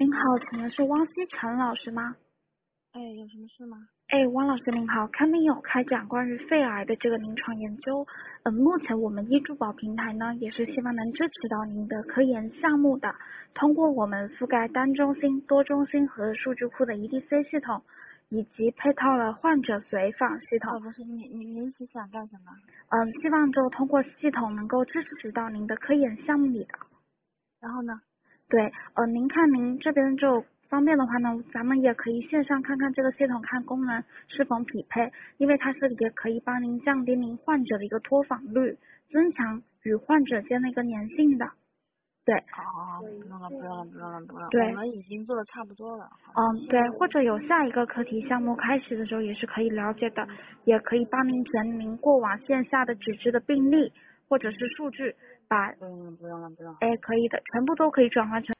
您好，请问是汪希晨老师吗？ 哎，有什么事吗？ 汪老师您好，看您有开展关于肺癌的这个临床研究，目前我们医助保平台呢，也是希望能支持到您的科研项目的，通过我们覆盖单中心、多中心和数据库的 EDC 系统，以及配套了患者随访系统。 不是，您是想干什么？ 希望就通过系统能够支持到您的科研项目里的。 然后呢？ 对，您看您这边就方便的话呢，咱们也可以线上看看这个系统，看功能是否匹配，因为它是也可以帮您降低您患者的一个脱访率，增强与患者间的一个粘性的。对。 不用了，不用了，不用了，不用了， 对。 我们已经做的差不多了。 对，或者有下一个课题项目开始的时候也是可以了解的，也可以帮您填您过往线下的纸质的病历或者是数据，把不用了，不用了，不用了。 可以的，全部都可以转换成